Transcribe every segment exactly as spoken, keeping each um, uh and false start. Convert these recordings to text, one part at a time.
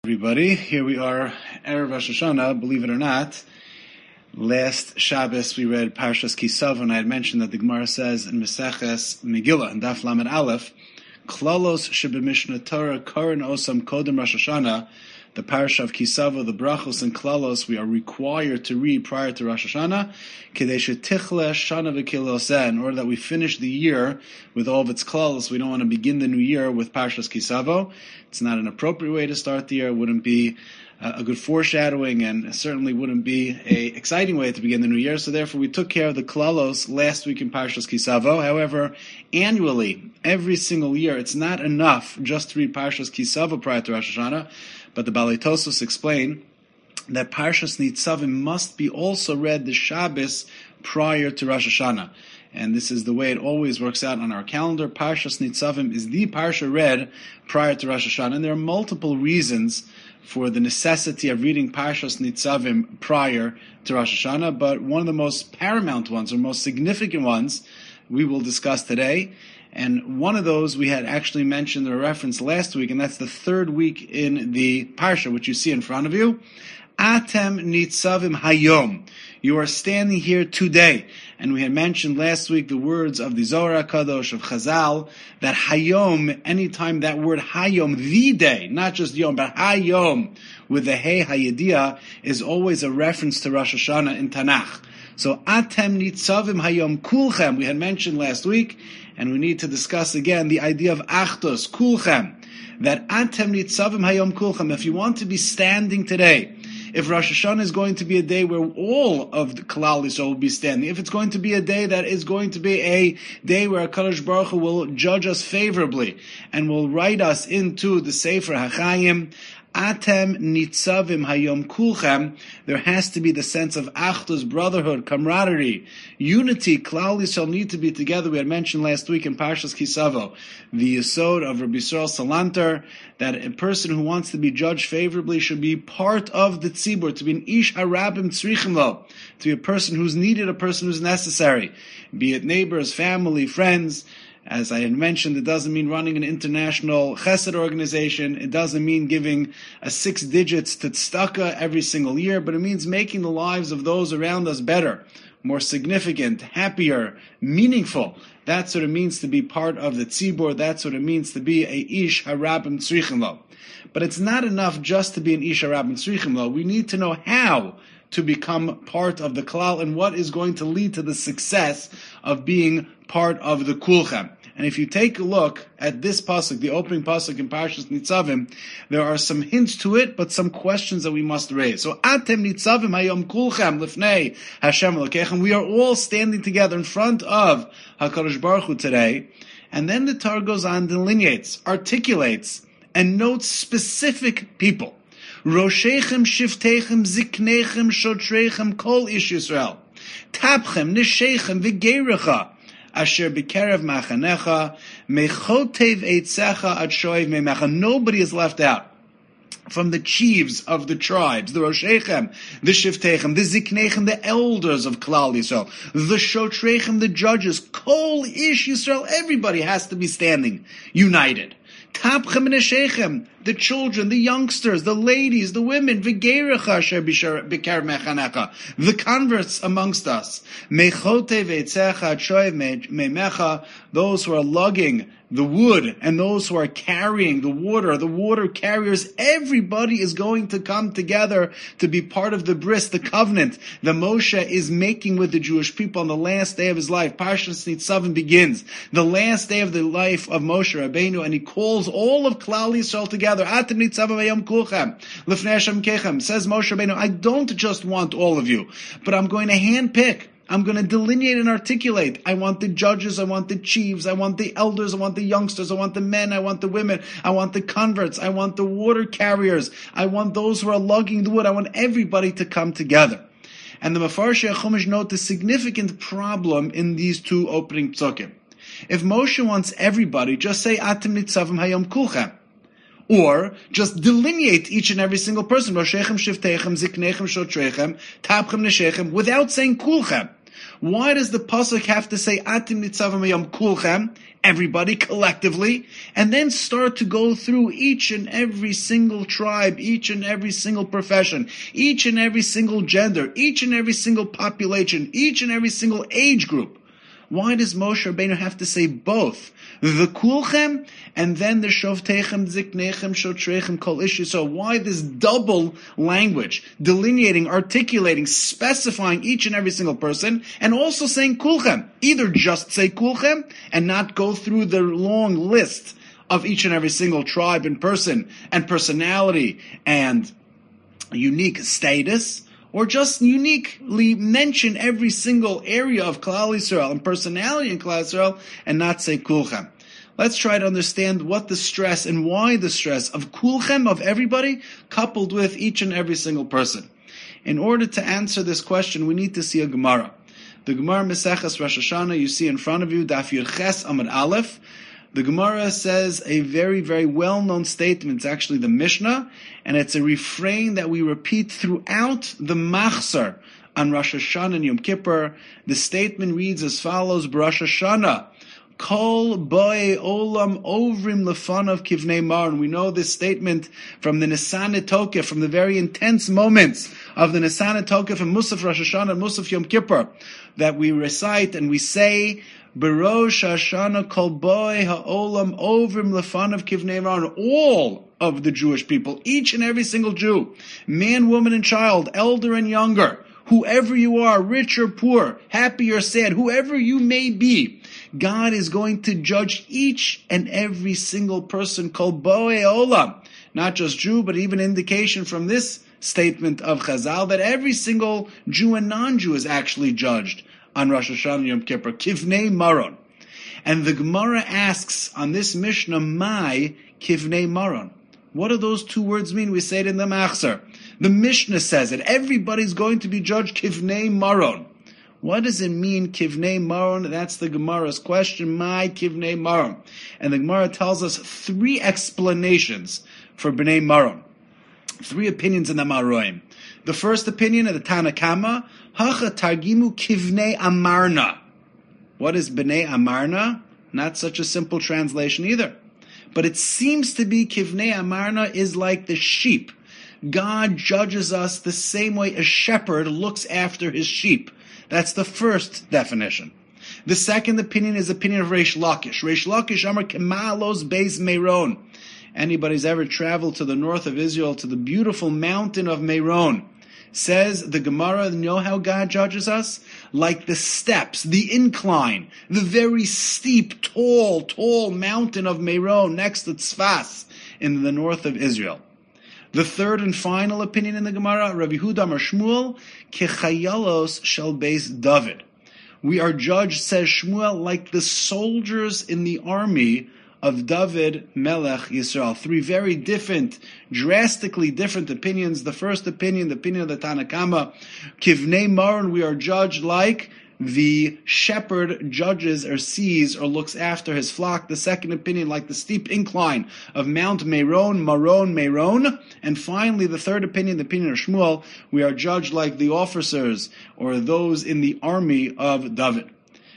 Everybody, here we are, Erev Rosh Hashanah, believe it or not. Last Shabbos we read Parshas Kisavo, and I had mentioned that the Gemara says in Meseches Megillah, in Daf Lamed Aleph, Klalos shebemishna Torah karan osam kodem Rosh Hashanah, the Parsha of Kisavo, the Brachos and Klalos, we are required to read prior to Rosh Hashanah, Kedei shetichle shana v'kiloseh, in order that we finish the year with all of its Klalos. We don't want to begin the new year with Parshas Kisavo. It's not an appropriate way to start the year. It wouldn't be a good foreshadowing, and it certainly wouldn't be an exciting way to begin the new year. So therefore, we took care of the Klalos last week in Parshas Kisavo. However, annually, every single year, it's not enough just to read Parshas Kisavo prior to Rosh Hashanah, but the Balei Tosfos explain that Parshas Nitzavim must be also read the Shabbos prior to Rosh Hashanah. And this is the way it always works out on our calendar. Parshas Nitzavim is the Parsha read prior to Rosh Hashanah. And there are multiple reasons for the necessity of reading Parshas Nitzavim prior to Rosh Hashanah, but one of the most paramount ones, or most significant ones, we will discuss today. And one of those we had actually mentioned in a reference last week, and that's the third week in the Parsha, which you see in front of you. Atem Nitzavim Hayom. You are standing here today. And we had mentioned last week the words of the Zohar HaKadosh, of Chazal, that Hayom, anytime that word Hayom, the day, not just Yom, but Hayom, with the Hey Hayediyah, is always a reference to Rosh Hashanah in Tanakh. So, Atem Nitzavim Hayom Kulchem, we had mentioned last week, and we need to discuss again the idea of Achdos, Kulchem, that Atem Nitzavim Hayom Kulchem, if you want to be standing today, if Rosh Hashanah is going to be a day where all of the Klal Yisrael will be standing, if it's going to be a day that is going to be a day where HaKadosh Baruch Hu will judge us favorably and will write us into the Sefer HaChaim, Atem Nitzavim Hayom Kulchem, there has to be the sense of Achdus, brotherhood, camaraderie, unity. Klal Yisrael need to be together. We had mentioned last week in Parshas Kisavo, the Yesod of Rabbi Yisrael Salanter, that a person who wants to be judged favorably should be part of the tzibur, to be an ish harabim tzrichim lo, to be a person who's needed, a person who's necessary, be it neighbors, family, friends. As I had mentioned, it doesn't mean running an international chesed organization. It doesn't mean giving a six digits to tzedakah every single year, but it means making the lives of those around us better, more significant, happier, meaningful. That's what it means to be part of the tzibur. That's what it means to be a ish harabim tzrichim lo. But it's not enough just to be an ish harabim tzrichim lo. We need to know how to become part of the klal and what is going to lead to the success of being part of the kulchem. And if you take a look at this pasuk, the opening pasuk in Parshas Nitzavim, there are some hints to it, but some questions that we must raise. So, Atem Nitzavim Hayom Kulchem Lifnei Hashem Elokechem. We are all standing together in front of HaKadosh Baruch Hu today. And then the Torah goes on, delineates, articulates, and notes specific people. Roshechem, Shiftechem, Ziknechem, Shotrechem, Kol Ish Yisrael. Tapchem, Neshechem, V'geirecha. Asher b'kerev machanecha, mechotev eitzecha ad shoev memecha. Nobody is left out. From the chiefs of the tribes, the Roshechem, the Shiftechem, the Ziknechem, the elders of Klal Yisrael, the Shotrechem, the judges, Kol Ish Yisrael, everybody has to be standing, united. Tapchem and Neshechem, the children, the youngsters, the ladies, the women, V'geirecha asher b'kerev mechanecha, the converts amongst us, Mechote ve'etzecha ad shoev memecha, those who are lugging the wood and those who are carrying the water, the water carriers, everybody is going to come together to be part of the bris, the covenant that Moshe is making with the Jewish people on the last day of his life. Parshas Nitzavim begins, the last day of the life of Moshe Rabbeinu, and he calls all of Klal Yisrael together. Atem Nitzavim Hayom Kulchem Lifnei Hashem Kechem. Says Moshe Rabbeinu, I don't just want all of you, but I'm going to handpick. I'm going to delineate and articulate. I want the judges, I want the chiefs, I want the elders, I want the youngsters, I want the men, I want the women, I want the converts, I want the water carriers, I want those who are lugging the wood, I want everybody to come together. And the Mefarshei HaChumash note the significant problem in these two opening psukim. If Moshe wants everybody, just say, Atem Nitzavim Hayom Kulchem. Or just delineate each and every single person, Roshechem, Shiftechem, Ziknechem, Shotrechem, Tapchem, Neshechem, without saying Kulchem. Why does the pasuk have to say Atim nitzavam hayom kulchem, everybody collectively, and then start to go through each and every single tribe, each and every single profession, each and every single gender, each and every single population, each and every single age group? Why does Moshe Rabbeinu have to say both? The kulchem, and then the shovteichem, ziknechem, shotreichem, kol ish Yisrael. Why this double language, delineating, articulating, specifying each and every single person, and also saying kulchem? Either just say kulchem, and not go through the long list of each and every single tribe and person, and personality, and unique status, or just uniquely mention every single area of Klal Yisrael and personality in Klal Yisrael and not say kulchem. Let's try to understand what the stress and why the stress of kulchem, of everybody, coupled with each and every single person. In order to answer this question, we need to see a Gemara. The Gemara Meseches Rosh Hashanah, you see in front of you, Daf Yud Ches Amud Aleph. The Gemara says a very, very well-known statement. It's actually the Mishnah, and it's a refrain that we repeat throughout the Machzor on Rosh Hashanah and Yom Kippur. The statement reads as follows: B'Rosh Hashanah, Kol Boy Olam Ovrim Lefanav Kivnei Maron. We know this statement from the Nisan Tokef, from the very intense moments of the Nisan Tokef and Musaf Rosh Hashanah and Musaf Yom Kippur, that we recite and we say, B'Rosh Hashanah Kol Boy Ha'olam Ovrim Lefanav Kivnei Maron. All of the Jewish people, each and every single Jew, man, woman, and child, elder and younger, whoever you are, rich or poor, happy or sad, whoever you may be, God is going to judge each and every single person, Kol Boy Olam, not just Jew, but even indication from this statement of Chazal that every single Jew and non-Jew is actually judged on Rosh Hashanah and Yom Kippur, Kivnei Maron. And the Gemara asks on this Mishnah, Mai Kivnei Maron. What do those two words mean? We say it in the Machzor. The Mishnah says it. Everybody's going to be judged Kivnei Maron. What does it mean, Kivnei Maron? That's the Gemara's question. Mai Kivnei Maron. And the Gemara tells us three explanations for Bnei Maron. Three opinions in the Maroim. The first opinion of the Tana Kama, Hacha Targimu Kivnei Amarna. What is Bnei Amarna? Not such a simple translation either. But it seems to be Kivnei Amarna is like the sheep. God judges us the same way a shepherd looks after his sheep. That's the first definition. The second opinion is the opinion of Reish Lakish. Reish Lakish Amar Kemalos Beis Meron. Anybody's ever traveled to the north of Israel, to the beautiful mountain of Meron, says the Gemara, you know how God judges us? Like the steps, the incline, the very steep, tall, tall mountain of Meron next to Tzfas in the north of Israel. The third and final opinion in the Gemara, Rabbi Yehuda Amar Shmuel, Kechayalos shel Beis David. We are judged, says Shmuel, like the soldiers in the army of David Melech Yisrael. Three very different, drastically different opinions. The first opinion, the opinion of the Tana Kama, Kivnei Maron, we are judged like the shepherd judges or sees or looks after his flock. The second opinion, like the steep incline of Mount Meron, Maron, Meron. And finally, the third opinion, the opinion of Shmuel, we are judged like the officers or those in the army of David.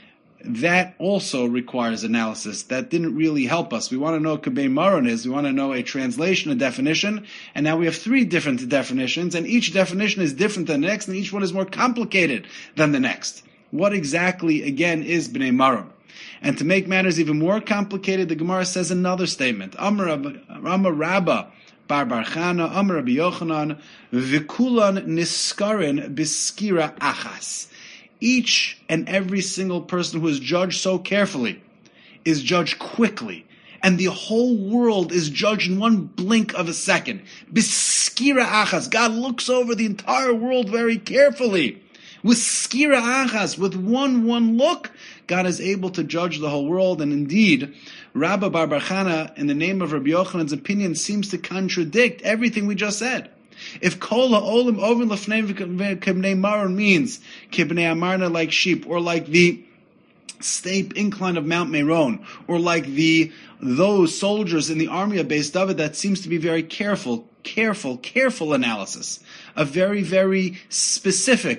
That also requires analysis. That didn't really help us. We want to know what Kivnei Maron is. We want to know a translation, a definition. And now we have three different definitions, and each definition is different than the next, and each one is more complicated than the next. What exactly, again, is Bnei Maron? And to make matters even more complicated, the Gemara says another statement. Amar Rabba Bar Bar Chana, Amar Rabbi Yochanan, V'kulan niskarin biskira achas. Each and every single person who is judged so carefully is judged quickly. And the whole world is judged in one blink of a second. Biskira achas. God looks over the entire world very carefully. With skira achas, with one, one look, God is able to judge the whole world. And indeed, Rabba Bar Bar Chana, in the name of Rabbi Yochanan's opinion, seems to contradict everything we just said. If kol ha'olim over lefnei kibnei maron means kibnei amarna like sheep, or like the steep incline of Mount Meron, or like the those soldiers in the army of Beis David, that seems to be very careful, careful, careful analysis, a very, very specific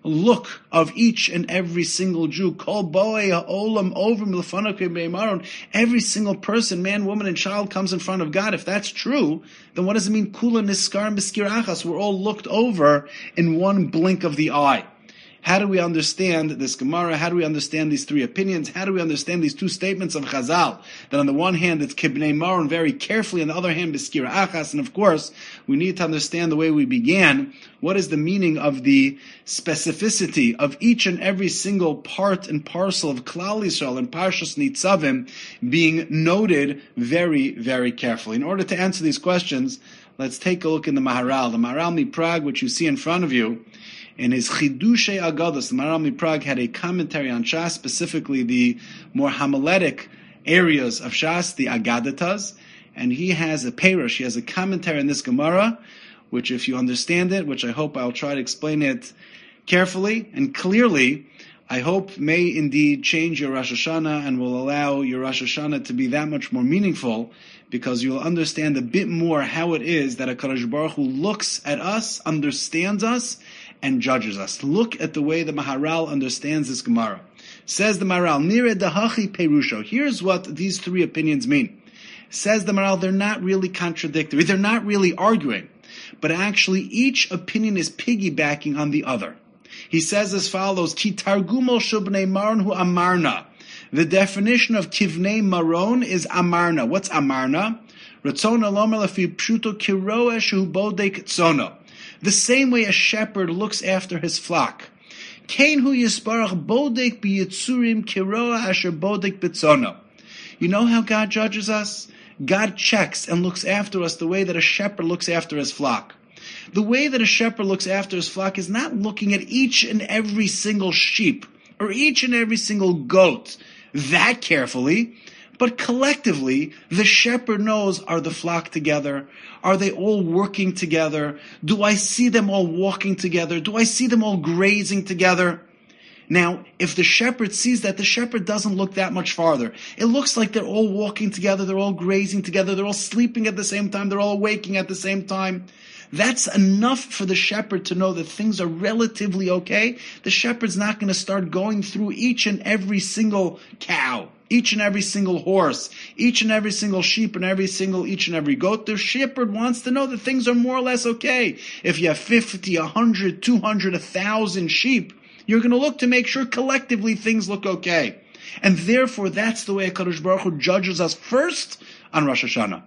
look of each and every single Jew, kol boy ha'olam over milfanakei b'maron, every single person, man, woman, and child comes in front of God. If that's true, then what does it mean? Kula niskar b'skir achas. We're all looked over in one blink of the eye. How do we understand this Gemara? How do we understand these three opinions? How do we understand these two statements of Chazal? That on the one hand, it's kibnei maron very carefully, on the other hand, b'skira achas. And of course, we need to understand the way we began. What is the meaning of the specificity of each and every single part and parcel of Klal Yisrael and Parshas Nitzavim being noted very, very carefully? In order to answer these questions, let's take a look in the Maharal. The Maharal MiPrague, which you see in front of you, in his Chidushei Agados, the Maharal MiPrague had a commentary on Shas, specifically the more homiletic areas of Shas, the Agadatas, and he has a perush, he has a commentary on this Gemara, which if you understand it, which I hope I'll try to explain it carefully and clearly, I hope may indeed change your Rosh Hashanah and will allow your Rosh Hashanah to be that much more meaningful, because you'll understand a bit more how it is that HaKadosh Baruch Hu looks at us, understands us, and judges us. Look at the way the Maharal understands this Gemara. Says the Maharal, Nire dahachi perusho. Here's what these three opinions mean. Says the Maharal, they're not really contradictory. They're not really arguing. But actually, each opinion is piggybacking on the other. He says as follows, Ki targumo shel bnei maron hu amarna. The definition of kivnei maron is amarna. What's amarna? Ratzon alomer lefi pshuto kiroeh shehu bodek tzono. The same way a shepherd looks after his flock. Kein hu yisbarach bodek b'yitzurim kiroah asher bodek b'tzono. You know how God judges us? God checks and looks after us the way that a shepherd looks after his flock. The way that a shepherd looks after his flock is not looking at each and every single sheep or each and every single goat that carefully, but collectively, the shepherd knows, are the flock together? Are they all working together? Do I see them all walking together? Do I see them all grazing together? Now, if the shepherd sees that, the shepherd doesn't look that much farther. It looks like they're all walking together, they're all grazing together, they're all sleeping at the same time, they're all waking at the same time. That's enough for the shepherd to know that things are relatively okay. The shepherd's not going to start going through each and every single cow, each and every single horse, each and every single sheep, and every single, each and every goat. The shepherd wants to know that things are more or less okay. If you have fifty, one hundred, two hundred, one thousand sheep, you're going to look to make sure collectively things look okay. And therefore, that's the way HaKadosh Baruch Hu judges us first on Rosh Hashanah.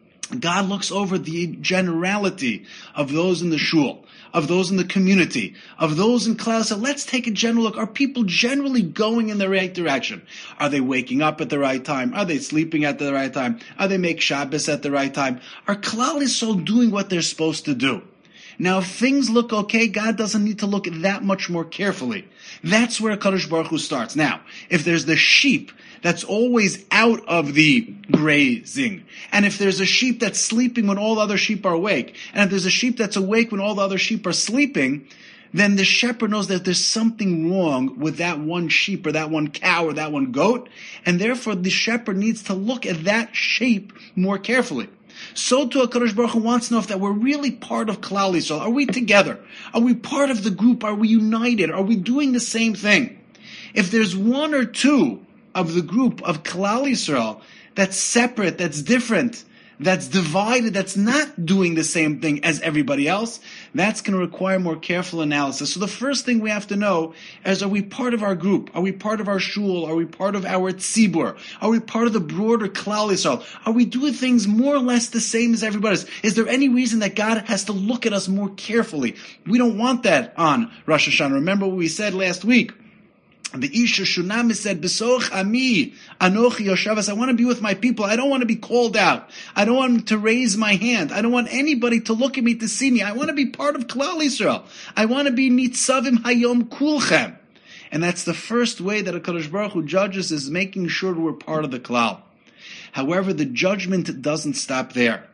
God looks over the generality of those in the shul, of those in the community, of those in class. So let's take a general look. Are people generally going in the right direction? Are they waking up at the right time? Are they sleeping at the right time? Are they make Shabbos at the right time? Are Klal Yisrael doing what they're supposed to do? Now, if things look okay, God doesn't need to look that much more carefully. That's where Kadosh Baruch Hu starts. Now, if there's the sheep that's always out of the grazing, and if there's a sheep that's sleeping when all the other sheep are awake, and if there's a sheep that's awake when all the other sheep are sleeping, then the shepherd knows that there's something wrong with that one sheep or that one cow or that one goat, and therefore the shepherd needs to look at that sheep more carefully. So too, HaKadosh Baruch Hu wants to know if that we're really part of Klal Yisrael. Are we together? Are we part of the group? Are we united? Are we doing the same thing? If there's one or two of the group of Klal Yisrael that's separate, that's different, that's divided, that's not doing the same thing as everybody else, that's going to require more careful analysis. So the first thing we have to know is, are we part of our group? Are we part of our shul? Are we part of our tzibur? Are we part of the broader Klal Yisrael? Are we doing things more or less the same as everybody else? Is there any reason that God has to look at us more carefully? We don't want that on Rosh Hashanah. Remember what we said last week. The Isha Shunami said, Besoch Ami, Anochi Yoshavas, I want to be with my people. I don't want to be called out. I don't want to raise my hand. I don't want anybody to look at me to see me. I want to be part of Klal Yisrael. I want to be Nitzavim Hayom Kulchem. And that's the first way that HaKadosh Baruch Hu judges, is making sure we're part of the Klal. However, the judgment doesn't stop there.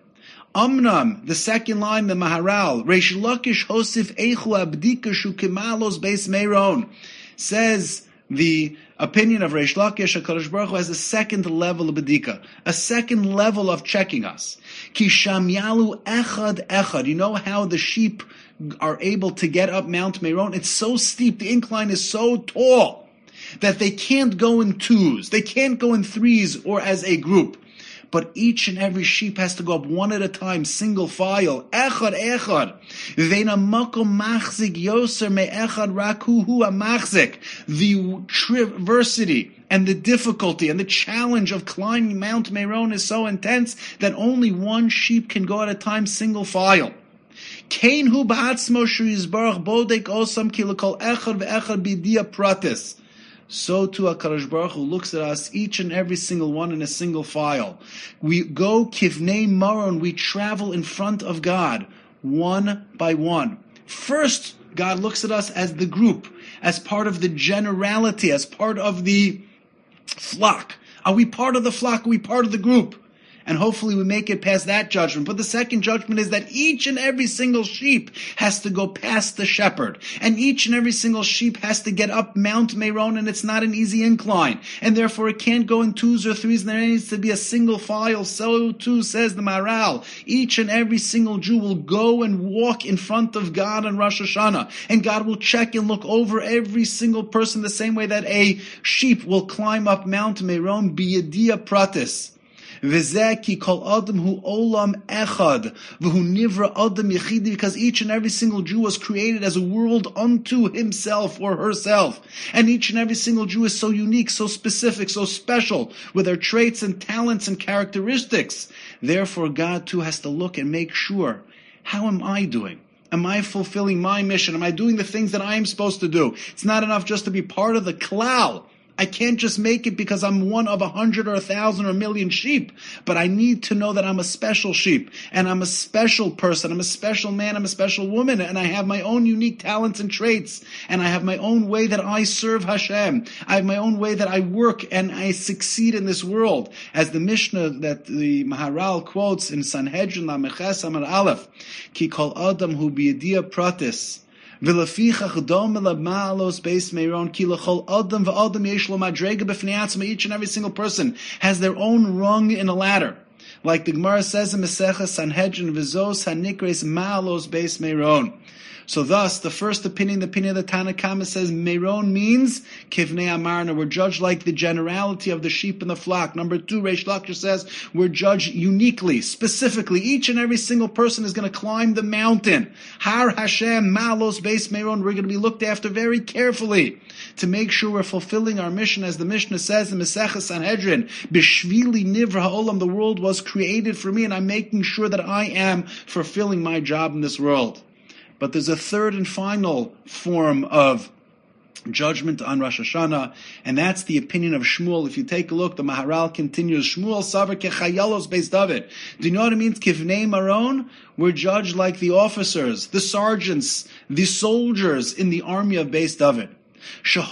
Amnam, the second line, the Maharal, Reish Lakish Hosif Eichu Abdika Shu Kemalos Beis Meiron, says the opinion of Reish Lakish, HaKadosh Baruch Hu has a second level of bedika, a second level of checking us. Ki sham yalu echad echad. You know how the sheep are able to get up Mount Meron? It's so steep, the incline is so tall, that they can't go in twos, they can't go in threes or as a group. But each and every sheep has to go up one at a time, single file. Echad, echad. Veina makom machzik yoser me echad raku hu amachzik. The traversity and the difficulty and the challenge of climbing Mount Meron is so intense that only one sheep can go at a time, single file. Kain hu ba'atzmo sh'yizbarach bodek osam ki l'kol echad ve'echad b'diya pratis. So too HaKadosh Baruch Hu looks at us, each and every single one in a single file. We go kivnei maron, we travel in front of God, one by one. First, God looks at us as the group, as part of the generality, as part of the flock. Are we part of the flock? Are we part of the group? And hopefully we make it past that judgment. But the second judgment is that each and every single sheep has to go past the shepherd. And each and every single sheep has to get up Mount Meron, and it's not an easy incline. And therefore it can't go in twos or threes, and there needs to be a single file. So too says the Maharal. Each and every single Jew will go and walk in front of God on Rosh Hashanah. And God will check and look over every single person the same way that a sheep will climb up Mount Meron, biyediya pratis. Because each and every single Jew was created as a world unto himself or herself. And each and every single Jew is so unique, so specific, so special, with their traits and talents and characteristics. Therefore, God too has to look and make sure, how am I doing? Am I fulfilling my mission? Am I doing the things that I am supposed to do? It's not enough just to be part of the klal. I can't just make it because I'm one of a hundred or a thousand or a million sheep, but I need to know that I'm a special sheep, and I'm a special person, I'm a special man, I'm a special woman, and I have my own unique talents and traits, and I have my own way that I serve Hashem. I have my own way that I work and I succeed in this world. As the Mishnah that the Maharal quotes in Sanhedrin Lameches Amar Aleph, Ki kol adam hu biyediya pratis, each and every single person has their own rung in a ladder. Like the Gemara says in Masechah Sanhedrin, V'zos hanikres ma'alos beis Meron. So thus, the first opinion, the opinion of the Tanna Kama says Meron means Kivnei Amarna. We're judged like the generality of the sheep in the flock. Number two, Reish Lakish says we're judged uniquely, specifically. Each and every single person is going to climb the mountain. Har Hashem, Malos Beis Meron. We're going to be looked after very carefully to make sure we're fulfilling our mission, as the Mishnah says in Masechah Sanhedrin, Bishvili Nivra Ha'olam, the world was created for me, and I'm making sure that I am fulfilling my job in this world. But there's a third and final form of judgment on Rosh Hashanah, and that's the opinion of Shmuel. If you take a look, the Maharal continues, Shmuel Savar Kechayalos Beis David. Do you know what it means? Kivnei Maron? We're judged like the officers, the sergeants, the soldiers in the army of Beis David. You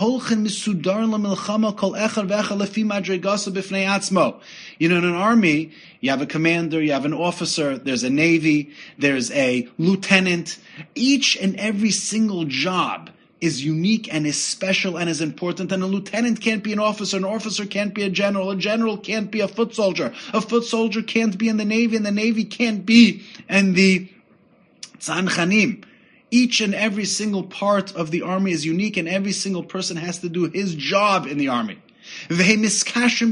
know, in an army, you have a commander, you have an officer, there's a navy, there's a lieutenant. Each and every single job is unique and is special and is important. And a lieutenant can't be an officer, an officer can't be a general, a general can't be a foot soldier, a foot soldier can't be in the navy, and the navy can't be in the tzanchanim. Each and every single part of the army is unique, and every single person has to do his job in the army. Because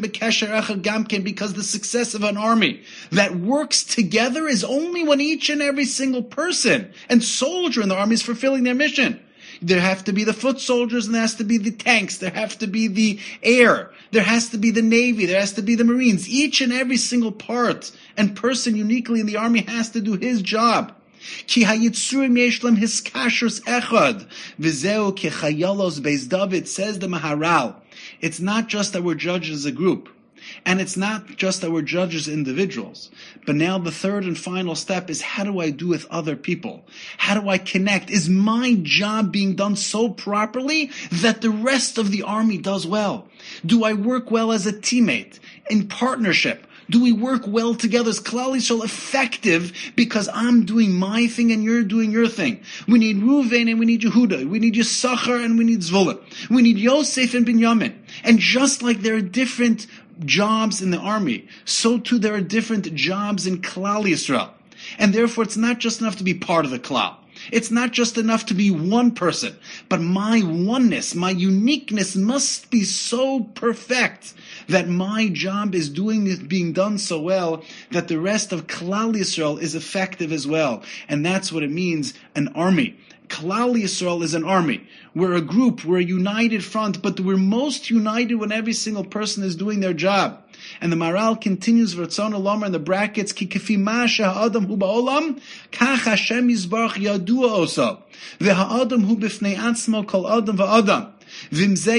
the success of an army that works together is only when each and every single person and soldier in the army is fulfilling their mission. There have to be the foot soldiers, and there has to be the tanks, there have to be the air, there has to be the navy, there has to be the marines. Each and every single part and person uniquely in the army has to do his job. Ki hayitzurim yeshlam hiskashus echad v'zeu kechayalos Beis David, says the Maharal. It's not just that we're judged as a group, and it's not just that we're judged as individuals, but now the third and final step is, how do I do with other people? How do I connect? Is my job being done so properly that the rest of the army does well? Do I work well as a teammate, in partnership? Do we work well together? Is Klal Yisrael effective because I'm doing my thing and you're doing your thing? We need Ruvain and we need Yehuda. We need Yisachar and we need Zvulun. We need Yosef and Binyamin. And just like there are different jobs in the army, so too there are different jobs in Klal Yisrael. And therefore it's not just enough to be part of the Klal. It's not just enough to be one person, but my oneness, my uniqueness must be so perfect that my job is doing being done so well that the rest of Klal Yisrael is effective as well. And that's what it means, an army. Klal Yisrael is an army. We're a group, we're a united front, but we're most united when every single person is doing their job. And the Maharal continues, V'ratzon Olam in the brackets, Ki kefi ma she'ha'adam hu ba'olam, kach Hashem Yisbarach yadua oso, v'ha'adam hu b'fnei atzmo kol adam v'adam. We need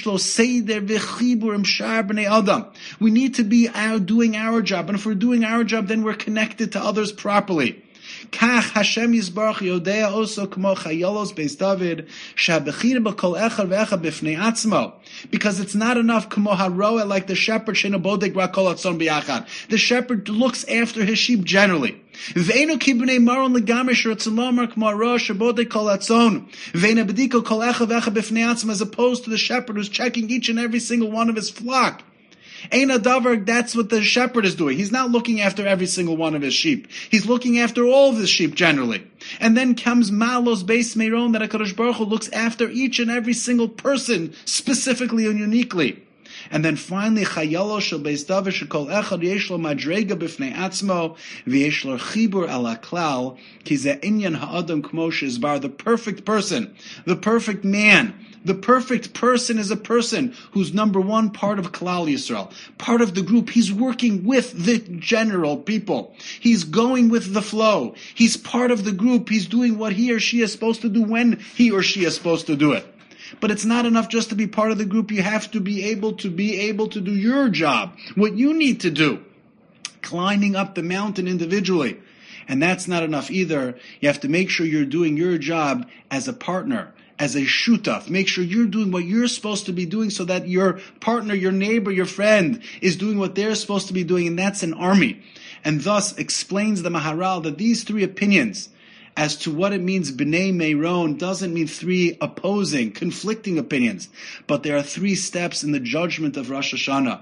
to be out doing our job, and if we're doing our job, then we're connected to others properly. Kach Hashem Yisbarach Yodea also k'mo chayolos Beis David she'abechira b'kol echad ve'echad b'fnei atzmo, because it's not enough k'mo haroeh, like the shepherd she'eno bodek ra kol hatzon b'yachad. The shepherd looks after his sheep generally. Ve'enu ki b'nei maron legamre she'ratzon lomar k'mo haroeh she'bodek kol hatzon ve'ena b'diko kol echad ve'echad b'fnei atzmo, as opposed to the shepherd who's checking each and every single one of his flock. Ein adavar, that's what the shepherd is doing. He's not looking after every single one of his sheep. He's looking after all of his sheep generally. And then comes Malos Beis Meiron, that HaKadosh Baruch Hu looks after each and every single person specifically and uniquely. And then finally, Chayalo shel Beis David shekol echad yesh lo madrega b'fnei atzmo v'yesh lo chibur al haklal ki ze inyan ha'adam k'mo she'izbar. The perfect person, the perfect man, the perfect person is a person who's number one, part of Klal Yisrael, part of the group. He's working with the general people. He's going with the flow. He's part of the group. He's doing what he or she is supposed to do when he or she is supposed to do it. But it's not enough just to be part of the group. You have to be able to be able to do your job, what you need to do, climbing up the mountain individually. And that's not enough either. You have to make sure you're doing your job as a partner, as a shutaf. Make sure you're doing what you're supposed to be doing so that your partner, your neighbor, your friend is doing what they're supposed to be doing, and that's an army. And thus explains the Maharal that these three opinions as to what it means B'nai Meiron doesn't mean three opposing, conflicting opinions, but there are three steps in the judgment of Rosh Hashanah.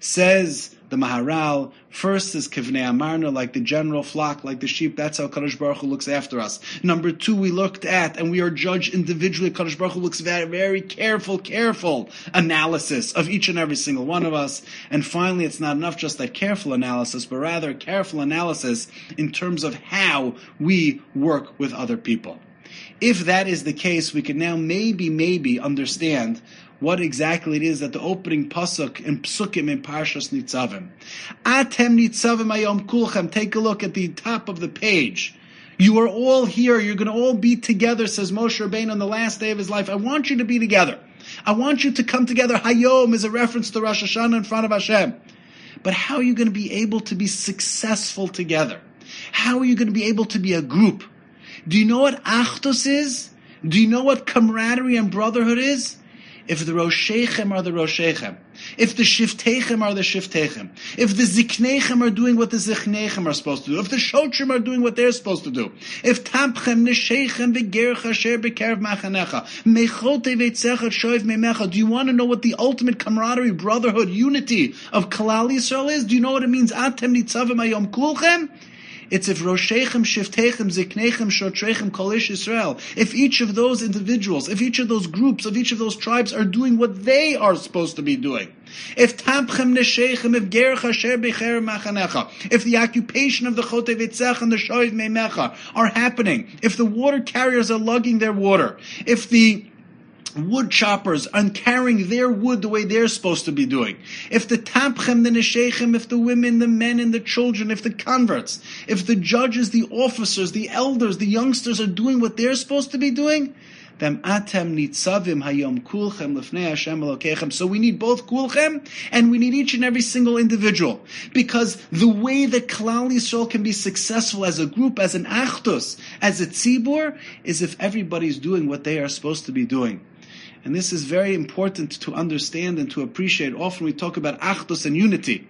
Says the Maharal, first is Kivnei Amarna, like the general flock, like the sheep. That's how Kadosh Baruch Hu looks after us. Number two, we looked at, and we are judged individually. Kadosh Baruch Hu looks very, very careful, careful analysis of each and every single one of us. And finally, it's not enough just that careful analysis, but rather careful analysis in terms of how we work with other people. If that is the case, we can now maybe, maybe understand what exactly it is that the opening pasuk in Psukim in Parshas Nitzavim. Atem Nitzavim Ayom Kulchem. Take a look at the top of the page. You are all here. You're going to all be together, says Moshe Rabbeinu on the last day of his life. I want you to be together. I want you to come together. Hayom is a reference to Rosh Hashanah in front of Hashem. But how are you going to be able to be successful together? How are you going to be able to be a group? Do you know what Achdus is? Do you know what camaraderie and brotherhood is? If the Roshechem are the Roshechem, if the Shiftechem are the Shiftechem, if the Ziknechem are doing what the Ziknechem are supposed to do, if the Shotrim are doing what they're supposed to do, if Tapchem, Neshechem, V'gercha, Asher, B'kerev Machanecha, Mechote, V'etzechat, Shoiv, Memecha, do you want to know what the ultimate camaraderie, brotherhood, unity of Klal Yisrael is? Do you know what it means? Atem Nitzavim Ayom Kulchem? It's if Roshechem, Shiftechem, Ziknechem, Shotrechem, Kol Ish Yisrael. If each of those individuals, if each of those groups, of each of those tribes are doing what they are supposed to be doing. If Tapchem, Neshechem, if Gerach Asher Becher Machanecha, if the occupation of the Chote V'tzech and the Shoiv Meimecha are happening, if the water carriers are lugging their water, if the wood choppers are carrying their wood the way they're supposed to be doing, if the tapchem, the neshechem, if the women, the men, and the children, if the converts, if the judges, the officers, the elders, the youngsters are doing what they're supposed to be doing, then atem nitzavim hayom kulchem lefnei Hashem Elokechem. So we need both kulchem, and we need each and every single individual, because the way that Klal Yisrael can be successful as a group, as an achdus, as a tzibur, is if everybody's doing what they are supposed to be doing. And this is very important to understand and to appreciate. Often we talk about achdus and unity.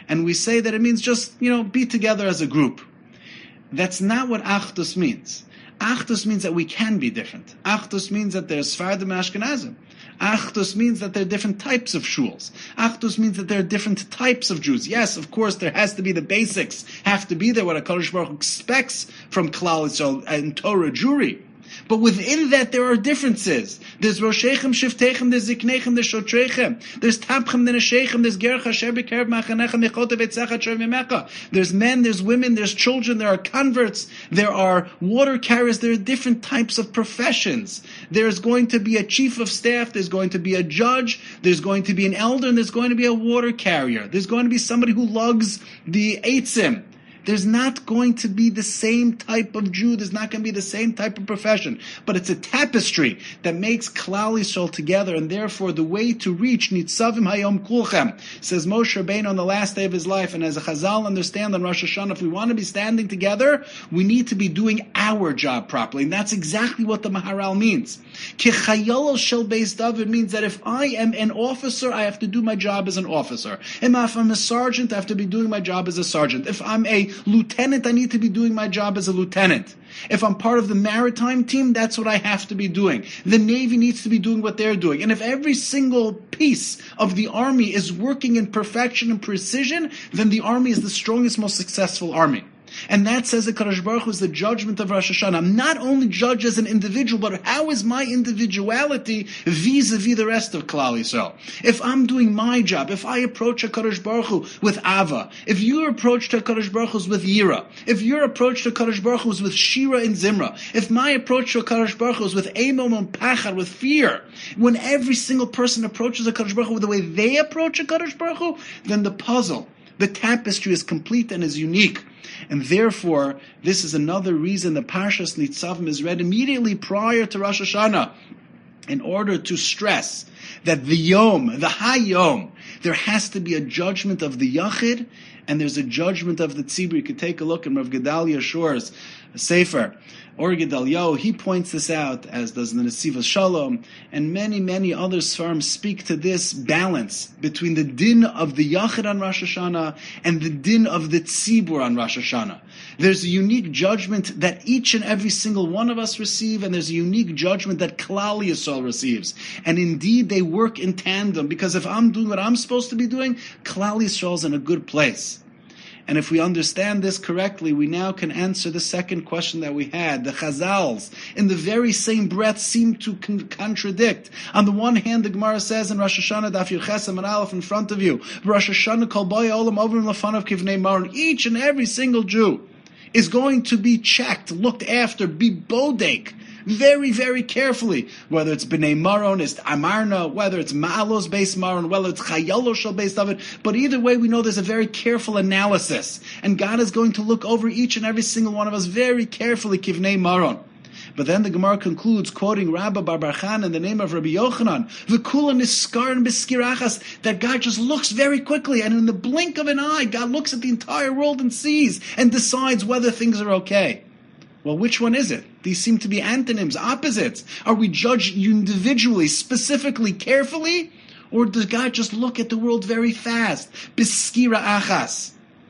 and we say that it means just, you know, be together as a group. That's not what Achdus means. Achdus means that we can be different. Achdus means that there's Sfardim and Ashkenazim. Achdus means that there are different types of shuls. Achdus means that there are different types of Jews. Yes, of course, there has to be the basics, have to be there, what HaKadosh Baruch Hu expects from Klal Yisrael and Torah Jewry. But within that, there are differences. There's Roshechem, Shiftechem, there's Ziknechem, there's Shotrechem, there's Tapchem, there's Neshechem, there's Gercha, Sher B'Kerev Machanechem, Nechotev Etzachat Sher Mimecha. There's men, there's women, there's children, there are converts, there are water carriers, there are different types of professions. There's going to be a chief of staff, there's going to be a judge, there's going to be an elder, and there's going to be a water carrier. There's going to be somebody who lugs the eitzim. There's not going to be the same type of Jew. There's not going to be the same type of profession. But it's a tapestry that makes Klal Yisrael together, and therefore the way to reach Nitzavim Hayom Kulchem, says Moshe Rabbeinu on the last day of his life, and as a Chazal understand on Rosh Hashanah, if we want to be standing together, we need to be doing our job properly. And that's exactly what the Maharal means. Ki Chayol Shel Beis David means that if I am an officer, I have to do my job as an officer. And if I'm a sergeant, I have to be doing my job as a sergeant. If I'm a lieutenant, I need to be doing my job as a lieutenant. If I'm part of the maritime team, that's what I have to be doing. The Navy needs to be doing what they're doing. And if every single piece of the army is working in perfection and precision, then the army is the strongest, most successful army. And that, says the Kadosh Baruch Hu, is the judgment of Rosh Hashanah. I'm not only judged as an individual, but how is my individuality vis-a-vis the rest of Klal Yisrael? If I'm doing my job, if I approach a Kadosh Baruch Hu with Ava, if your approach to Kadosh Baruch Hu is with Yira, if your approach to Kadosh Baruch Hu is with Shira and Zimra, if my approach to Kadosh Baruch Hu is with Emom and Pachad, with fear, when every single person approaches a Kadosh Baruch Hu with the way they approach a Kadosh Baruch Hu, then the puzzle, the tapestry is complete and is unique. And therefore, this is another reason the Parshas Nitzavim is read immediately prior to Rosh Hashanah, in order to stress that the Yom, the Hayom, there has to be a judgment of the Yachid, and there's a judgment of the Tzibur. You could take a look in Rav Gedalia Shor's Sefer, Or Gedaliyahu, he points this out, as does the Nesivos Shalom, and many, many other Sfarim speak to this balance between the din of the Yachid on Rosh Hashanah and the din of the Tzibur on Rosh Hashanah. There's a unique judgment that each and every single one of us receive, and there's a unique judgment that Klal Yisrael receives. And indeed, they work in tandem, because if I'm doing what I'm supposed to be doing, Klal Yisrael's in a good place. And if we understand this correctly, we now can answer the second question that we had. The Chazals, in the very same breath, seem to con- contradict. On the one hand, the Gemara says in Rosh Hashanah, Daf Yud Ches Amud Aleph in front of you, Rosh Hashanah Kol Boy Olam Ovrim Lefanav Kivnei Maron. Each and every single Jew is going to be checked, looked after, be bodek, very, very carefully, whether it's B'nai Maron, it's Amarna, whether it's Ma'alos based Maron, whether it's Chayalo Shal based David, but either way we know there's a very careful analysis, and God is going to look over each and every single one of us very carefully, Kivnei Maron. But then the Gemara concludes, quoting Rabbi Bar Bar Chan in the name of Rabbi Yochanan, V'kula niskar and b'skirachas, that God just looks very quickly, and in the blink of an eye, God looks at the entire world and sees, and decides whether things are okay. Well, which one is it? These seem to be antonyms, opposites. Are we judged individually, specifically, carefully? Or does God just look at the world very fast? Biskira achas.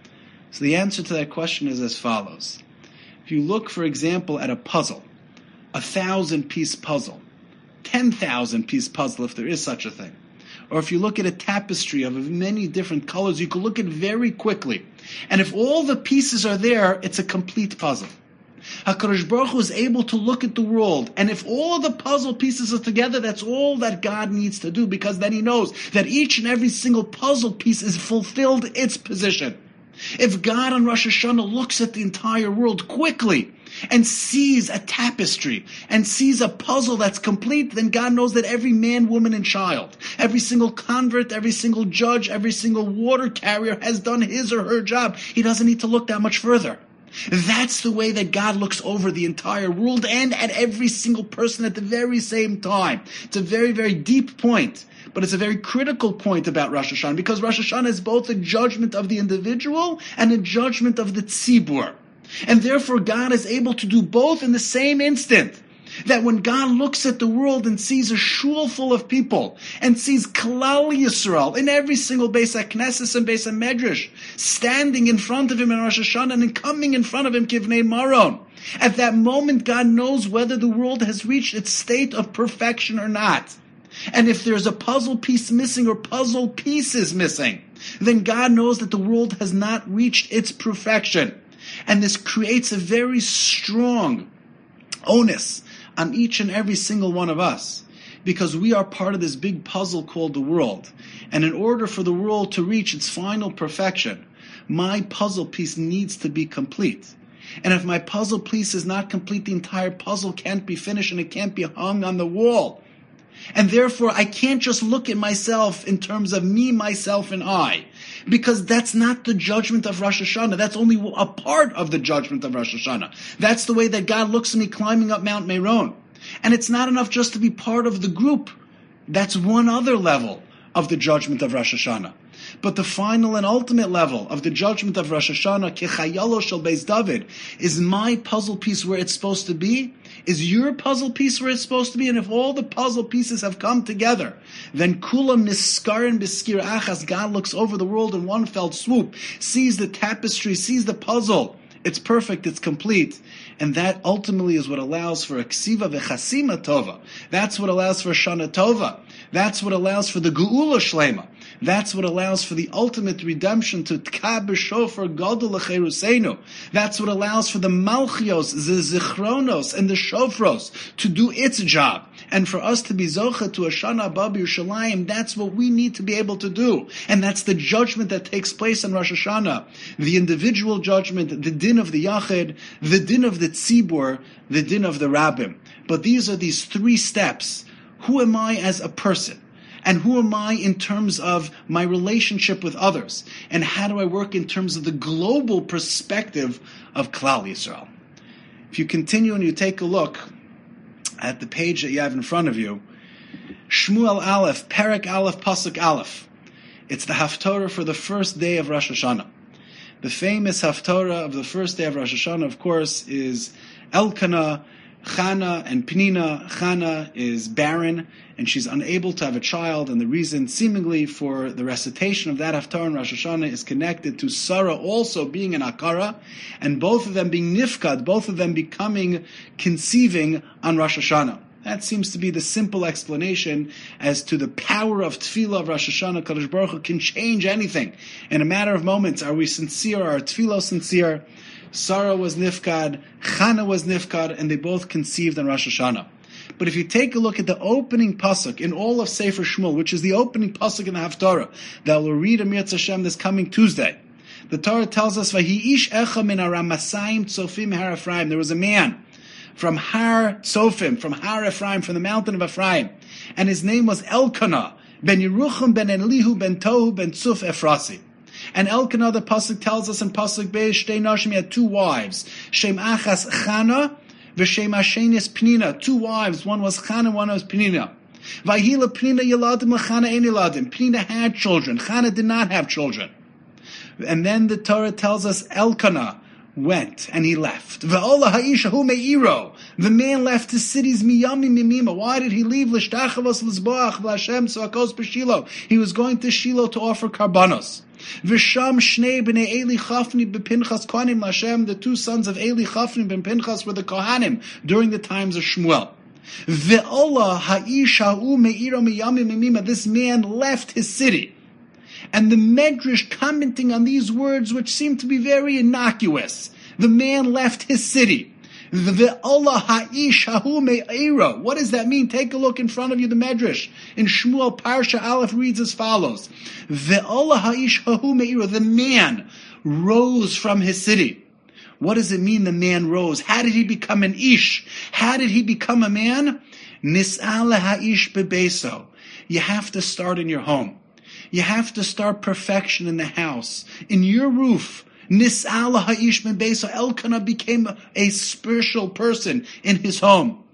So the answer to that question is as follows. If you look, for example, at a puzzle, a thousand-piece puzzle, ten thousand-piece puzzle, if there is such a thing, or if you look at a tapestry of many different colors, you can look at it very quickly. And if all the pieces are there, it's a complete puzzle. HaKadosh Baruch Hu is able to look at the world, and if all of the puzzle pieces are together, that's all that God needs to do, because then He knows that each and every single puzzle piece is fulfilled its position. If God on Rosh Hashanah looks at the entire world quickly and sees a tapestry and sees a puzzle that's complete, then God knows that every man, woman, and child, every single convert, every single judge, every single water carrier has done his or her job. He doesn't need to look that much further. That's the way that God looks over the entire world and at every single person at the very same time. It's a very, very deep point, but it's a very critical point about Rosh Hashanah, because Rosh Hashanah is both a judgment of the individual and a judgment of the tzibur. And therefore God is able to do both in the same instant. That when God looks at the world and sees a shul full of people, and sees Klal Yisrael in every single Beis HaKnesses and Beis HaMedrash, standing in front of him in Rosh Hashanah and coming in front of him Kivnei Maron, at that moment God knows whether the world has reached its state of perfection or not. And if there's a puzzle piece missing or puzzle pieces missing, then God knows that the world has not reached its perfection. And this creates a very strong onus on each and every single one of us, because we are part of this big puzzle called the world. And in order for the world to reach its final perfection, my puzzle piece needs to be complete. And if my puzzle piece is not complete, the entire puzzle can't be finished and it can't be hung on the wall. And therefore, I can't just look at myself in terms of me, myself, and I, because that's not the judgment of Rosh Hashanah. That's only a part of the judgment of Rosh Hashanah. That's the way that God looks at me climbing up Mount Meron. And it's not enough just to be part of the group. That's one other level of the judgment of Rosh Hashanah. But the final and ultimate level of the judgment of Rosh Hashanah, Kechayalo Shel Beis David, is my puzzle piece where it's supposed to be? Is your puzzle piece where it's supposed to be? And if all the puzzle pieces have come together, then Kulam Niskarin B'skir Achas, God looks over the world in one fell swoop, sees the tapestry, sees the puzzle. It's perfect, it's complete. And that ultimately is what allows for a Ksiva V'chasima Tova. That's what allows for a Shana Tova. That's what allows for the Geula Shlema. That's what allows for the ultimate redemption to Tka B'shofar Gadol L'Cheruseinu. That's what allows for the Malchios, the Zichronos, and the Shofros to do its job. And for us to be Zocha to a Shana Abba B'Yerushalayim, that's what we need to be able to do. And that's the judgment that takes place on Rosh Hashanah. The individual judgment, the din of the Yachid, the din of the Tzibur, the din of the Rabbim. But these are these three steps. Who am I as a person? And who am I in terms of my relationship with others? And how do I work in terms of the global perspective of Klal Yisrael? If you continue and you take a look at the page that you have in front of you, Shmuel Aleph, Perek Aleph, Pasuk Aleph. It's the Haftorah for the first day of Rosh Hashanah. The famous Haftorah of the first day of Rosh Hashanah, of course, is Elkanah, Chana, and Penina. Chana is barren, and she's unable to have a child, and the reason, seemingly, for the recitation of that Haftarah in Rosh Hashanah is connected to Sarah also being an Akara, and both of them being Nifkad, both of them becoming, conceiving on Rosh Hashanah. That seems to be the simple explanation as to the power of Tefillah of Rosh Hashanah. Kadosh Baruch Hu can change anything. In a matter of moments, are we sincere? Are our Tefillah sincere? Sarah was Nifkad, Chana was Nifkad, and they both conceived on Rosh Hashanah. But if you take a look at the opening pasuk in all of Sefer Shmuel, which is the opening pasuk in the Haftarah that we'll read Amir Tzashem this coming Tuesday, the Torah tells us, "Vahi ish echa min Aramasayim tzofim Har Ephraim." There was a man from Har Tzofim, from Har Ephraim, from the mountain of Ephraim, and his name was Elkanah ben Yerucham ben Elihu ben Tohu ben Tzuf Ephrasi. And Elkanah, the pasuk tells us in pasuk Beis, Shtei Nashim, he had two wives, Shem Achas Chana, v'Shem Hashenis Penina. Two wives, one was Chana, one was Penina. Vayhila Penina Yeladim l'Chana ein Yeladim. Penina had children, Chana did not have children. And then the Torah tells us Elkanah went and he left. Ve'ola ha'ishahu me'iro. The man left his cities miyami mimima. Why did he leave? L'shtachavos l'zboach v'Hashem tzvakos b'Shilo. He was going to Shiloh to offer karbanos. V'sham shnei b'nei Eli Chafni b'Pinchas kohanim l'Hashem. The two sons of Eli Chafni ben Pinchas were the kohanim during the times of Shmuel. Ve'ola ha'ishahu me'iro miyami mimima. This man left his city. And the Medrash commenting on these words, which seem to be very innocuous. The man left his city. Ve'olah ha'ish hahu me'ira. What does that mean? Take a look in front of you, the Medrash. In Shmuel, Parsha Aleph reads as follows. Ve'olah ha'ish hahu me'ira. The man rose from his city. What does it mean the man rose? How did he become an ish? How did he become a man? Nis'al ha'ish bebeso. You have to start in your home. You have to start perfection in the house, in your roof. Nis'ala ha'ish min beso. Elkanah became a spiritual person in his home.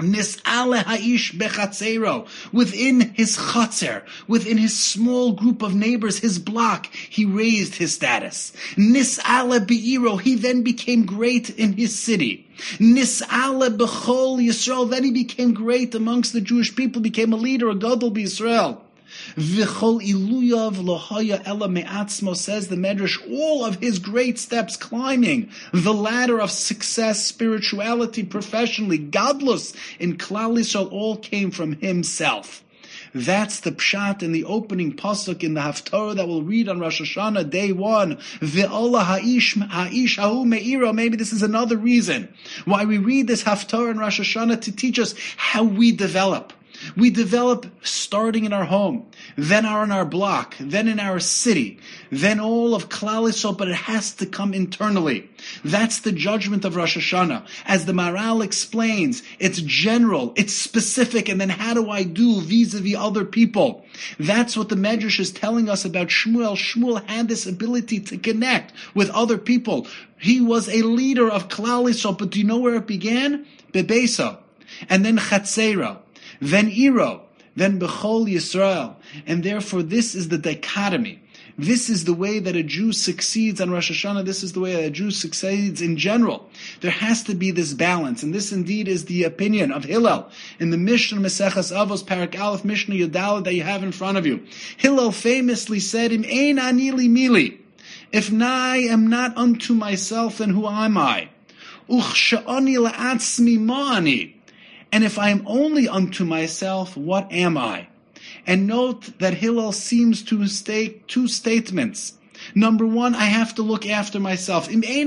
Nis'ale ha'ish bechatzero, within his chatzer, within his small group of neighbors, his block, he raised his status. Nis'ale be'iro, he then became great in his city. Nis'ale b'chol Yisrael, then he became great amongst the Jewish people, became a leader, a gadol b'Yisrael. V'chol iluyav lohaya ela me'atzmo, says the Medrash, all of his great steps climbing the ladder of success, spirituality, professionally, godless in Klal Yisrael, all came from himself. That's the pshat in the opening pasuk in the Haftarah that we'll read on Rosh Hashanah, day one. Ve'ola ha'ish ha'ish hahu me'iro. Maybe this is another reason why we read this Haftarah in Rosh Hashanah, to teach us how we develop. We develop starting in our home, then are in our block, then in our city, then all of Klal Yisrael, but it has to come internally. That's the judgment of Rosh Hashanah. As the Maharal explains, it's general, it's specific, and then how do I do vis-a-vis other people? That's what the Medrash is telling us about Shmuel. Shmuel had this ability to connect with other people. He was a leader of Klal Yisrael, but do you know where it began? Bebeso, and then Chatzera, then Iro, then Bechol Yisrael. And therefore this is the dichotomy. This is the way that a Jew succeeds on Rosh Hashanah. This is the way that a Jew succeeds in general. There has to be this balance. And this indeed is the opinion of Hillel in the Mishnah Maseches Avos, Parak Aleph, Mishnah Yudalad that you have in front of you. Hillel famously said, Im ein ani li mili. If I am not unto myself, then who am I? Uchsha'ani la'atzmi ma'ani. And if I am only unto myself, what am I? And note that Hillel seems to state two statements. Number one, I have to look after myself.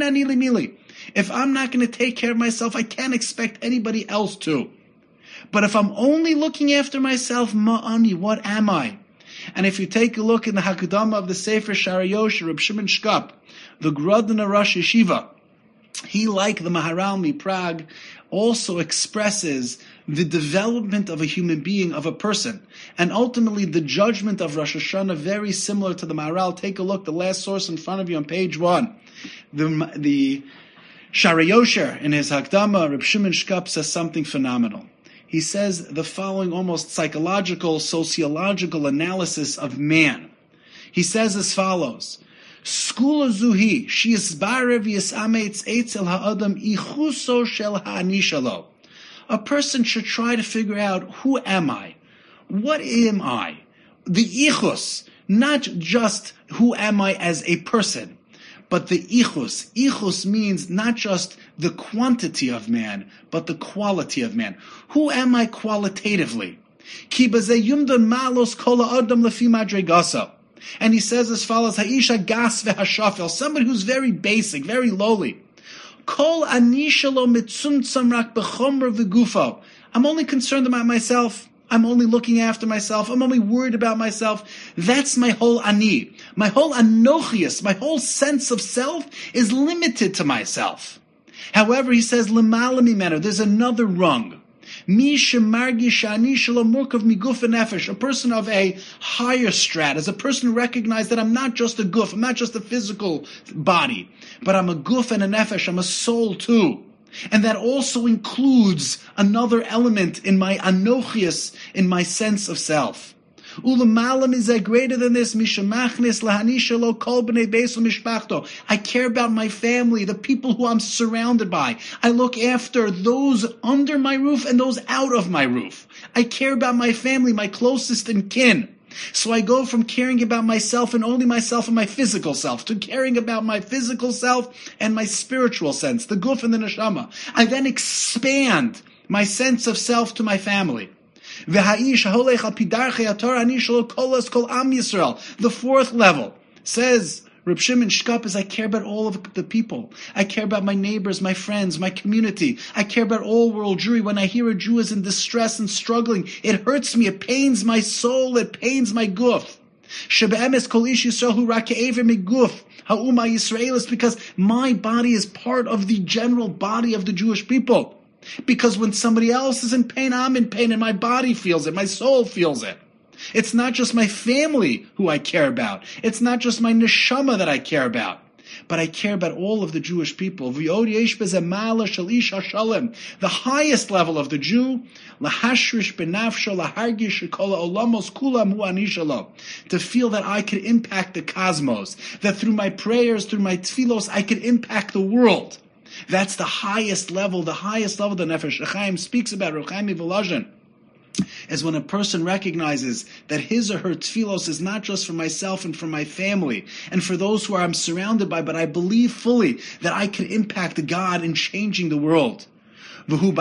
If I'm not going to take care of myself, I can't expect anybody else to. But if I'm only looking after myself, ma'ani, what am I? And if you take a look in the Hakadama of the Sefer Sha'arei Yosher, Reb Shimon Shkop, the Grodner Rosh Yeshiva, he, like the Maharal Miprag, also expresses the development of a human being, of a person, and ultimately the judgment of Rosh Hashanah, very similar to the Maharal. Take a look, the last source in front of you on page one. The, the Sha'arei Yosher, in his Hakdama, Reb Shimon Shkop says something phenomenal. He says the following almost psychological, sociological analysis of man. He says as follows: Skula zuhi, she isbarev yisametz etzel ha'adam ichuso shel ha'anishalo. A person should try to figure out, who am I? What am I? The ichus, not just who am I as a person, but the ichus. Ichus means not just the quantity of man, but the quality of man. Who am I qualitatively? Ki bazeh yumdon malos kol ha'adam lefi madregasa. And he says as follows: Ha'isha gas ve'hashafel, somebody who's very basic, very lowly. Kol anishalo mitzumtzam rak b'chomra v'gufo. I'm only concerned about myself. I'm only looking after myself. I'm only worried about myself. That's my whole ani. My whole anochius, my whole sense of self is limited to myself. However, he says, l'mala mimenu, there's another rung. Mi shemargi shani shalom murkav miguf nefesh, a person of a higher stratus, a person who recognizes that I'm not just a guf, I'm not just a physical body, but I'm a guf and a nefesh, I'm a soul too. And that also includes another element in my anochius, in my sense of self. Ulamalam is greater than this. Mishamachnis lahanishalo kol b'nei beis mishpachto. I care about my family, the people who I'm surrounded by. I look after those under my roof and those out of my roof. I care about my family, my closest and kin. So I go from caring about myself and only myself and my physical self to caring about my physical self and my spiritual sense, the guf and the neshama. I then expand my sense of self to my family. The fourth level says Reb Shimon Shkop is I care about all of the people. I care about my neighbors, my friends, my community. I care about all world Jewry. When I hear a Jew is in distress and struggling, it hurts me. It pains my soul. It pains my guf. Because my body is part of the general body of the Jewish people. Because when somebody else is in pain, I'm in pain, and my body feels it, my soul feels it. It's not just my family who I care about. It's not just my neshama that I care about. but I care about all of the Jewish people. The highest level of the Jew, to feel that I could impact the cosmos, that through my prayers, through my tefillos, I could impact the world. That's the highest level, the highest level that Nefesh Chaim speaks about, Reb Chaim Volozhin, is when a person recognizes that his or her tefillos is not just for myself and for my family and for those who I'm surrounded by, but I believe fully that I can impact God in changing the world. I'm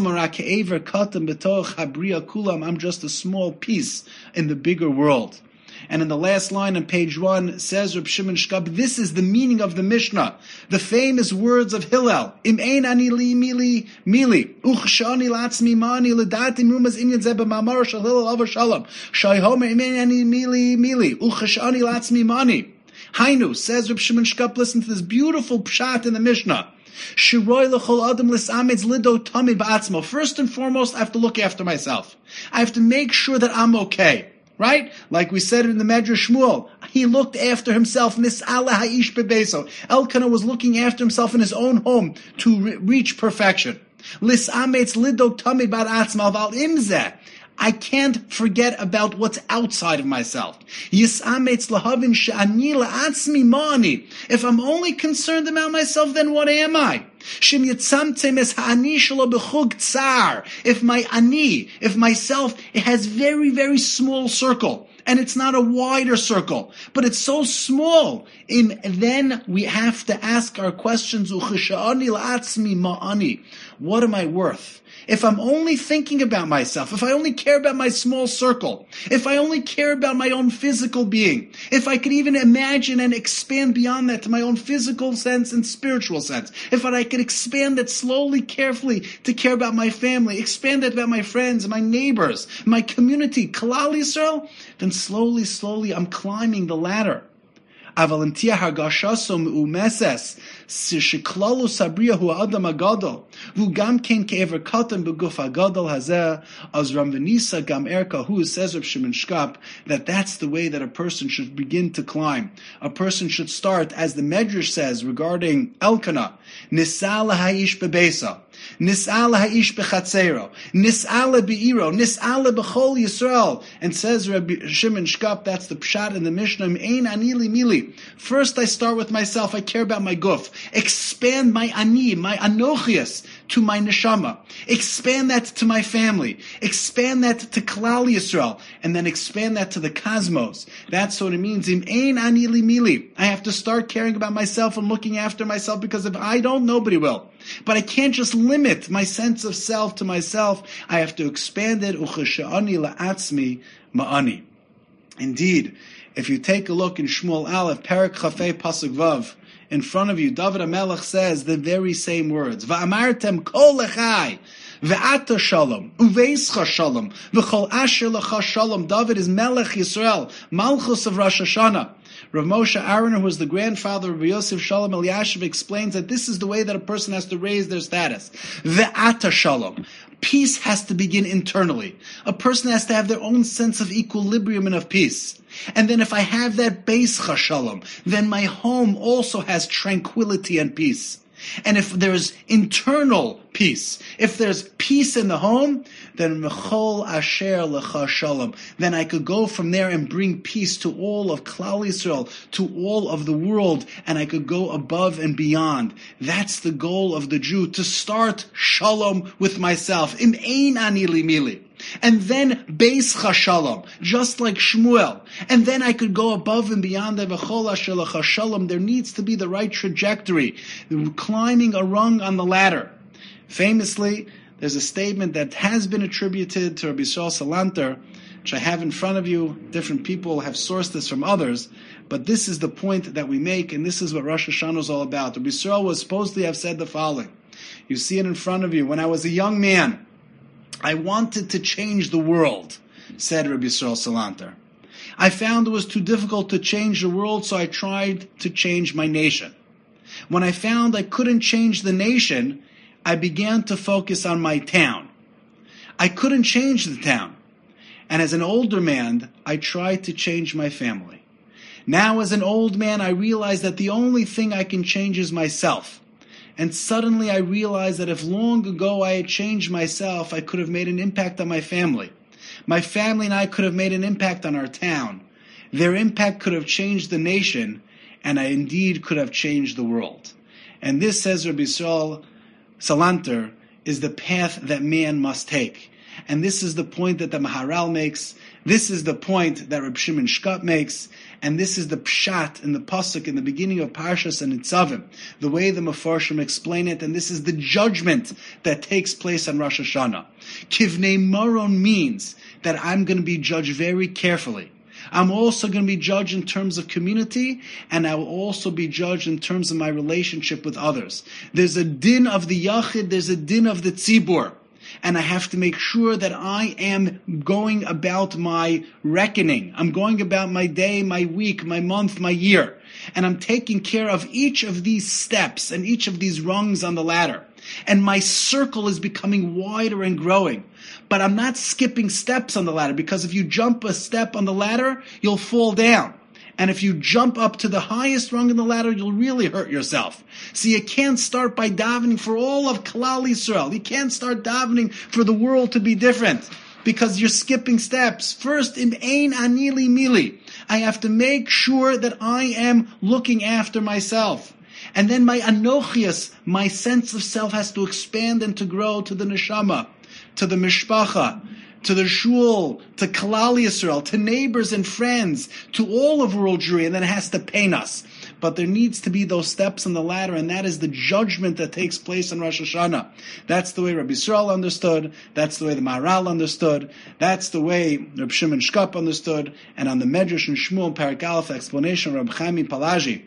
just a small piece in the bigger world. And in the last line on page one, says Reb Shimon Shkab, this is the meaning of the Mishnah. The famous words of Hillel. Im ein ani li mili mili. Uchshani latzmi mani ledati rumaz inyan zeh b'mamar shel Hillel Alav Shalom. Shai homer im ein ani mili mili. Uchshani latzmi mani. Hainu, says Reb Shimon Shkab, listen to this beautiful pshat in the Mishnah. Shiroi l'chol adam l'sametz lido tamid ba'atzmo. First and foremost, I have to look after myself. I have to make sure that I'm okay. Right? Like we said in the Medrash Shmuel, he looked after himself. Nis'ala ha'ish bebeso. Elkanah was looking after himself in his own home to re- reach perfection. Lis'ametz lido tamid ba'atzmo val imzeh. I can't forget about what's outside of myself. If I'm only concerned about myself, then what am I? If my ani, if myself, it has very, very small circle, and it's not a wider circle, but it's so small, in, then we have to ask our questions, what am I worth? If I'm only thinking about myself, if I only care about my small circle, if I only care about my own physical being, if I could even imagine and expand beyond that to my own physical sense and spiritual sense, if I could expand that slowly, carefully to care about my family, expand that about my friends, my neighbors, my community, Kalal Yisrael, then slowly, slowly I'm climbing the ladder. Avalantia hargashaso meumeses shiklalu sabriya hu adam agadol v'gam ken ke'ever katan beguf agadol hazeh az ramvenisa gam erka hu says Reb Shimon Shkab that that's the way that a person should begin to climb. A person should start, as the Medrash says regarding Elkanah, nisala ha'ish bebesa, nisala ha'ish bechatzero, nisala be'iro, nisala b'chol Yisrael, and says Reb Shimon Shkab, that's the pshat in the Mishnah, ein anili mili. First, I start with myself. I care about my guf. Expand my ani, my anochias, to my neshama. Expand that to my family. Expand that to Klal Yisrael. And then expand that to the cosmos. That's what it means. Im ein ani li mili. I have to start caring about myself and looking after myself, because if I don't, nobody will. But I can't just limit my sense of self to myself. I have to expand it. Uchesha'ani la'atzmi ma'ani. Indeed, if you take a look in Shmuel Aleph, Perek Chafei Pasuk Vav, in front of you, David HaMelech says the very same words. Va'amartem kol lechai, ve'ata shalom, uveischa shalom, v'chol asher lecha shalom. David is Melech Yisrael, Malchus of Rosh Hashanah. Rav Moshe Aaron, who was the grandfather of Yosef Shalom Eliashiv, explains that this is the way that a person has to raise their status. Ve'ata shalom. Peace has to begin internally. A person has to have their own sense of equilibrium and of peace. And then if I have that base chashalom, then my home also has tranquility and peace. And if there's internal peace, if there's peace in the home, then mechol asher lecha shalom. Then I could go from there and bring peace to all of Klal Yisrael, to all of the world, and I could go above and beyond. That's the goal of the Jew, to start shalom with myself. Im ein ani li mili. And then Beis Chashalom, just like Shmuel. And then I could go above and beyond the V'chol Asher Lecha Shalom. There needs to be the right trajectory, climbing a rung on the ladder. Famously, there's a statement that has been attributed to Rabbi Yisrael Salanter, which I have in front of you. Different people have sourced this from others, but this is the point that we make, and this is what Rosh Hashanah is all about. Rabbi Yisrael was supposed to have said the following. You see it in front of you. When I was a young man, I wanted to change the world, said Rabbi Yisrael Salanter. I found it was too difficult to change the world, so I tried to change my nation. When I found I couldn't change the nation, I began to focus on my town. I couldn't change the town. And as an older man, I tried to change my family. Now as an old man, I realize that the only thing I can change is myself. And suddenly I realized that if long ago I had changed myself, I could have made an impact on my family. My family and I could have made an impact on our town. Their impact could have changed the nation, and I indeed could have changed the world. And this, says Rabbi Yisrael Salanter, is the path that man must take. And this is the point that the Maharal makes. This is the point that Reb Shimon Shkop makes. And this is the pshat in the pasuk in the beginning of Parshas and Nitzavim, the way the Mefarshim explain it. And this is the judgment that takes place on Rosh Hashanah. Kivnei Maron means that I'm going to be judged very carefully. I'm also going to be judged in terms of community, and I will also be judged in terms of my relationship with others. There's a din of the yachid, there's a din of the tzibur. And I have to make sure that I am going about my reckoning. I'm going about my day, my week, my month, my year. And I'm taking care of each of these steps and each of these rungs on the ladder. And my circle is becoming wider and growing. But I'm not skipping steps on the ladder, because if you jump a step on the ladder, you'll fall down. And if you jump up to the highest rung in the ladder, you'll really hurt yourself. So you can't start by davening for all of Klal Yisrael. You can't start davening for the world to be different, because you're skipping steps. First, im ein anili mili. I have to make sure that I am looking after myself. And then my anochias, my sense of self, has to expand and to grow to the neshama, to the mishpacha, to the shul, to Klal Yisrael, to neighbors and friends, to all of world Jewry, and then it has to pain us. But there needs to be those steps on the ladder, and that is the judgment that takes place on Rosh Hashanah. That's the way Rabbi Yisrael understood, that's the way the Maharal understood, that's the way Reb Shimon Shkop understood, and on the Medrash and Shmuel Parak Aleph explanation, Reb Chaim Palaji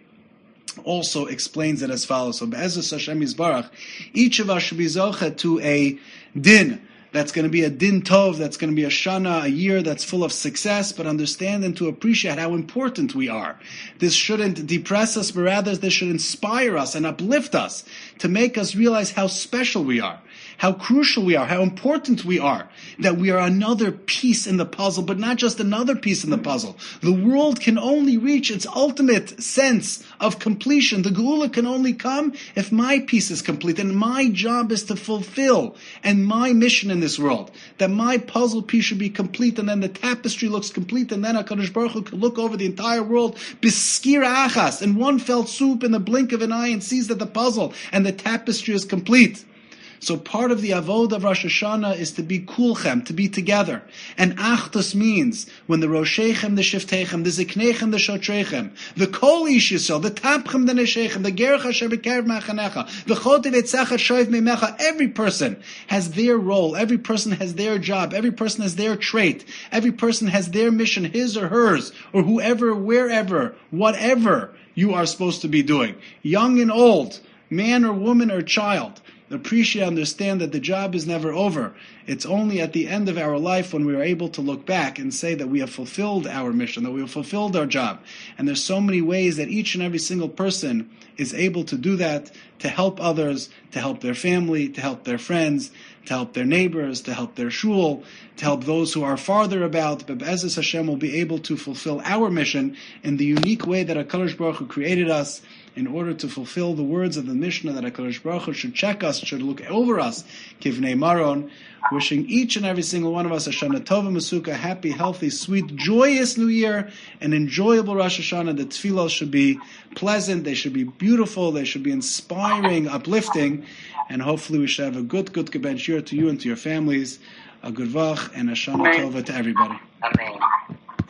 also explains it as follows. So Be'ezus Hashem Yisbarach, each of us should be zocheh to a din, that's going to be a din tov, that's going to be a shana, a year that's full of success, but understand and to appreciate how important we are. This shouldn't depress us, but rather this should inspire us and uplift us to make us realize how special we are, how crucial we are, how important we are, that we are another piece in the puzzle, but not just another piece in the puzzle. The world can only reach its ultimate sense of completion. The Geula can only come if my piece is complete, and my job is to fulfill, and my mission in this world, that my puzzle piece should be complete, and then the tapestry looks complete, and then HaKadosh Baruch Hu can look over the entire world, biskira achas, in one fell swoop, in the blink of an eye, and sees that the puzzle and the tapestry is complete. So part of the avodah of Rosh Hashanah is to be kulchem, to be together. And achdus means when the roshechem, the shiftechem, the ziknechem, the shotrechem, the kol ish Yisrael, the tapchem, the neshechem, the gerach asher b'kerev machanecha, the chotev etzachat shoiv memecha, every person has their role, every person has their job, every person has their trait, every person has their mission, his or hers, or whoever, wherever, whatever you are supposed to be doing. Young and old, man or woman or child. Appreciate, understand that the job is never over. It's only at the end of our life when we are able to look back and say that we have fulfilled our mission, that we have fulfilled our job. And there's so many ways that each and every single person is able to do that, to help others, to help their family, to help their friends, to help their neighbors, to help their shul, to help those who are farther about. But Be'ezus Hashem will be able to fulfill our mission in the unique way that HaKadosh Baruch Hu created us, in order to fulfill the words of the Mishnah that HaKadosh Baruch Hu should check us, should look over us, Kivnei Maron, wishing each and every single one of us a Shana Tova Masuka, happy, healthy, sweet, joyous New Year, an enjoyable Rosh Hashanah. The tefillah should be pleasant, they should be beautiful, they should be inspiring, uplifting, and hopefully we should have a good, good Gebench year to you and to your families, a good Vach, and a Shana Tova to everybody. Amen.